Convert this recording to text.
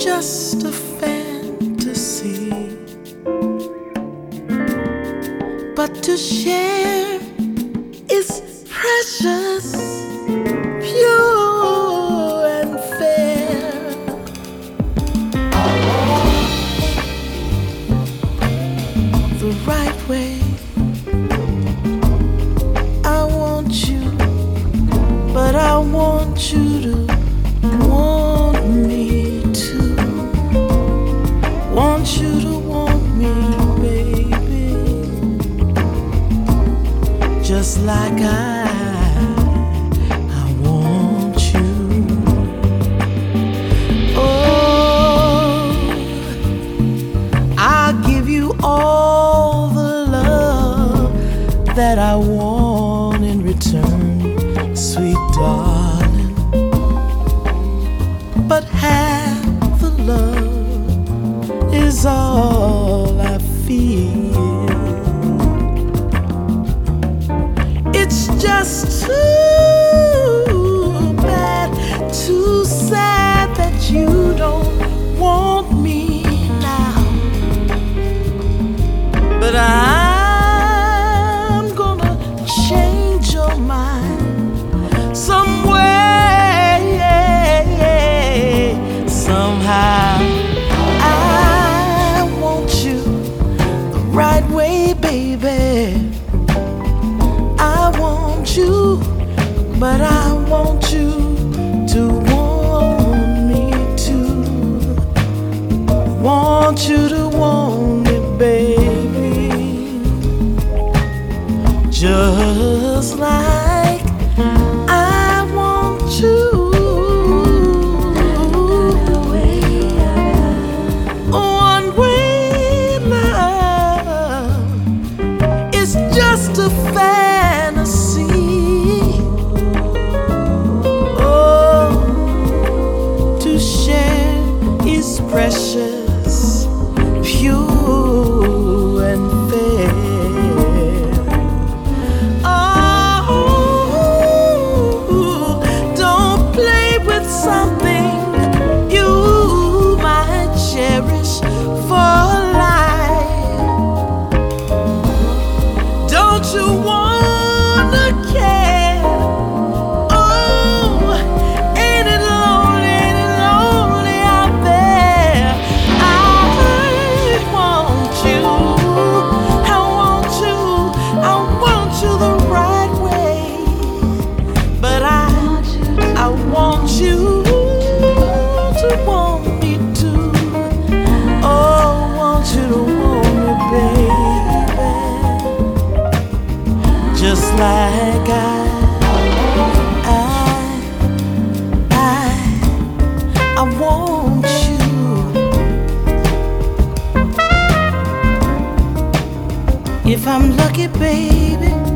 just a fantasy, but to share is precious, pure and fair. The right way. I want you, but I want you to want me too. Want you to want me, baby, just like I want you. Oh, I'll give you all the love that I want in return, sweet darling. But half the love is all I feel. It's just too bad, too sad that you don't want me now. But I'm gonna change your mind some way, somehow. I want you the right way, baby. I want you, but I want you to want me too. Want you to want me, baby, just like I want you. One way love is just a fantasy. Oh, to share is precious, pure and fair. Something you might cherish for life. Don't you wanna care? Oh, ain't it lonely out there? I want you, I want you the right way. But I want you to want me too. Oh, want you to want me, baby, just like I want you. If I'm lucky, baby,